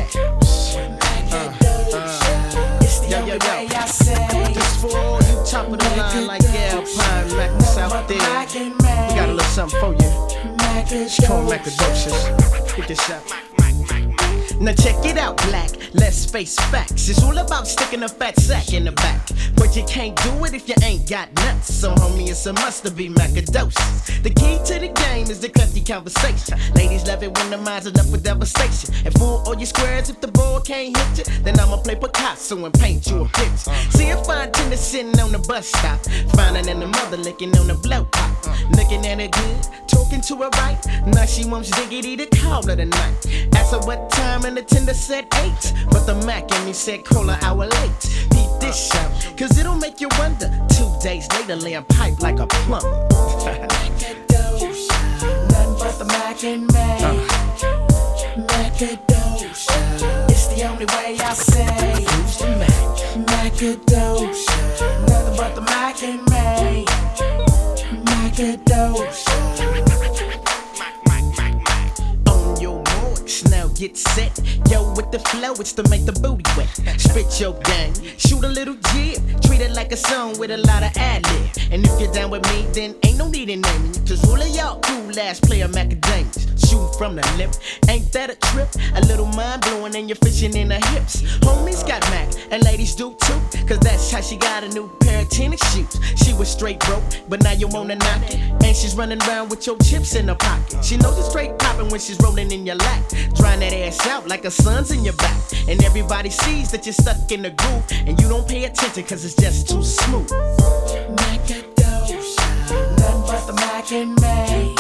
Yo, yo, yo. Just for all you top of the line like Alpine, Max out there. We got a little something for you. It's called Macadocious. Get this up. Now check it out, black, let's face facts. It's all about sticking a fat sack in the back. But you can't do it if you ain't got nuts. So homie, it's a must to be Macadocious. The key to the game is the crafty conversation. Ladies love it when the mind's enough for devastation. And fool all your squares if the ball can't hit you. Then I'ma play Picasso and paint you a picture. See a fine tender sitting on the bus stop, finding in the mother licking on the blow pop. Looking at her good, talking to her right. Now she wants diggity to call her tonight. Ask her what time and the tender said 8. But the Mac in me said call her hour late. Beat this out, cause it'll make you wonder. 2 days later laying pipe like a plumber. Macadocious, nothing but the Mac and me. Macadocious, it's the only way I say. Who's the Mac? Macadocious, nothing but the Mac and me. Macadocious. On your marks, now get set. Yo, with the flow, it's to make the booty wet. Spit your game, shoot a little jib. Treat it like a song with a lot of ad-lib. And if you're down with me, then ain't no need in naming you. Cause all of y'all cool ass player macadamias. Shooting from the lip, ain't that a trip? A little mind blowing and you're fishing in her hips. Homies got Mac, and ladies do too. Cause that's how she got a new pair of tennis shoes. She was straight broke, but now you wanna knock it. And she's running around with your chips in her pocket. She knows it's straight popping when she's rolling in your lap. Drying that ass out like a sun's in your back. And everybody sees that you're stuck in the groove. And you don't pay attention cause it's just too smooth. Macadocious, nothing but the Mac and me.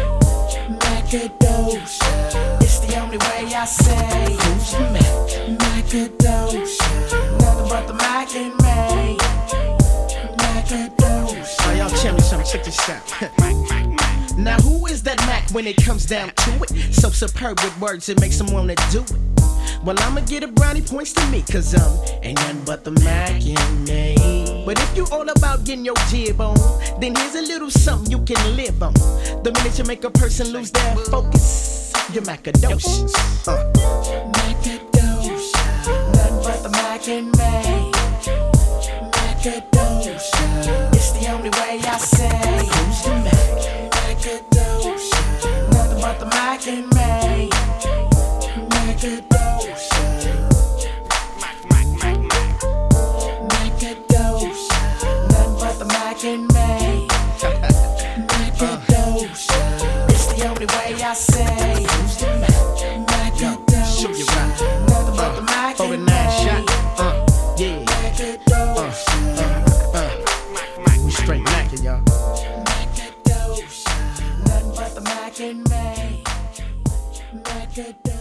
Macadocious, it's the only way I say. Who's the Mac? Macadocious, nothing but the Mac and me. Macadocious. Oh, y'all tell me something, check this out. Now who is that Mac when it comes down to it? So superb with words, it makes them wanna do it. Well, I'ma get a brownie points to me, cause ain't nothing but the Mac in me. But if you all about getting your jib on, then here's a little something you can live on. The minute you make a person lose their focus, you're Macadocious. Macadocious, nothing but the Mac and me. Macadocious, it's the only way I say. Who's the Mac? Macadocious, nothing but the Mac and me. Macadocious. Macadocious, nothing but the Mac and me. Macadocious, it's the only way I say. Who's the Mac? Macadocious, show you right. nothing but the Mac and me. 49 shot, yeah. We straight Mackin', y'all. Macadocious, nothing but the Mac and me. Macadocious.